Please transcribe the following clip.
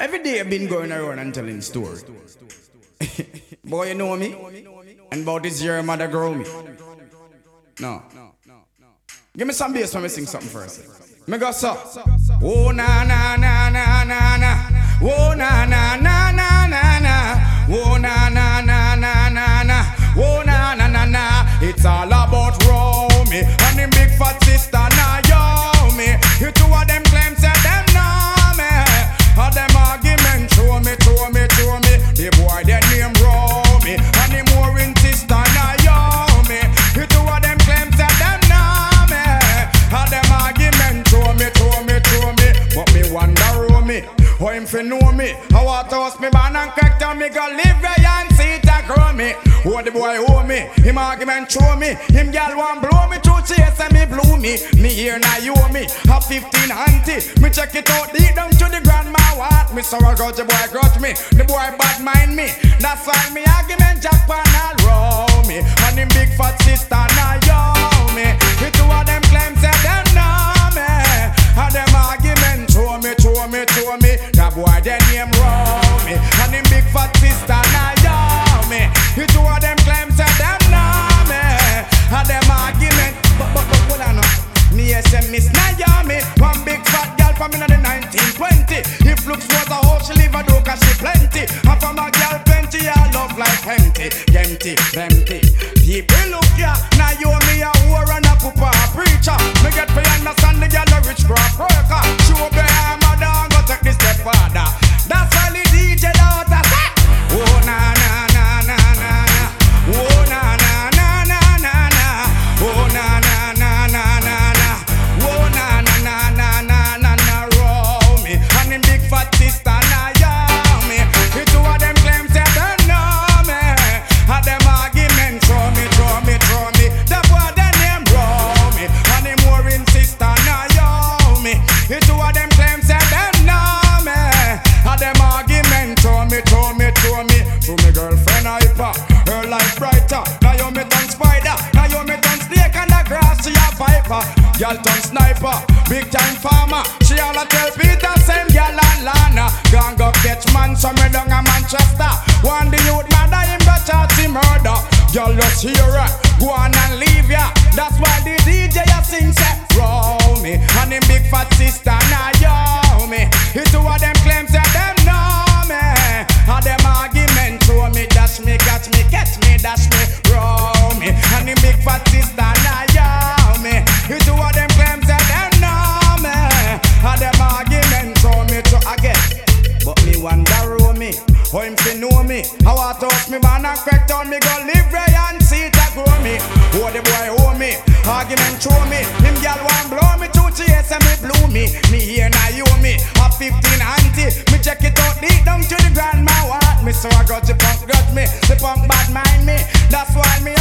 Every day I've been going around and telling story. Boy, you know me? And about this year, mother grow me. No. Give me some bass when me sing something first. Me go so. Oh na na na na na na. Oh na na na na na na. Oh na na na na na na. Oh na na na na. It's all about Romy and the big fat sister Naomi. You two of them claims that them know me. All them argument show me. The boy that name Romy and the mooring sister Naomi. You two of them claims that them know me. All them argument show me. But me wonder Romy, how him fi know me? How I toast me man and crack down me go live right and see it a grow me. Oh the boy owe me, him argument show me. Him gal want blow me through chase and me blew me. Me here now you owe me, have 15 auntie. Me check it out deep down to the grandma what. Me so I got the boy grudge me, the boy bad mind me. That's why me argument Japan all row me. And him big fat sister now yo me. The two of them claims that them know me. And them argument show me. That boy their name Romy and him big fat sister Naomi. You two of them claims that them know me. And them argument but hold on now. Me say Miss Naomi, one big fat girl from in the 1920. If looks was a hoe, she live a do cause she plenty. And from a girl plenty, I love like empty. People look ya, Naomi a whore and a pooper a preacher. Me get for understand the girl a rich crop worker. She obey her mother and go take the stepfather. That's why the DJ daughter say, oh na na na na na na. Oh na na na na na na. Oh na na na na na na. Oh na na na na na na na. Romy and him big fat sister Naomi. The two of them claims that they know me. And them argument throw me. The boy their name Romy and him mooring sister Naomi. The two of them claims that they know me. And them argument throw me. To me girlfriend hyper, her life brighter. Naomi turn spider, Naomi turn snake and the grass she a viper. Girl turn sniper, big time farmer. She all a tell Peter same girl and Lana. Gang go catch man some me down a Manchester. One the youth mother him go charge him murder. Girl just hear her, go on and leave ya. That's why the DJ a sing say Romy and him big fat sister Naomi. The two of them claims that them know me. And them argument show me, dash me, catch me, dash me, Romy and him big fat sister Naomi. The two of them claims that them know me. And them argument show me to again. But me wonder Romy, how him fi know me? How I toast me man and crack down me go live right and see it a grow me. Oh the boy owe me, argument show me. Him gal want blow me to chase and me blew me. Me here now you owe me, have 15 auntie. Me check it out deep down to the grandma what. Me so I got the punk got me, the punk bad mind me. That's why me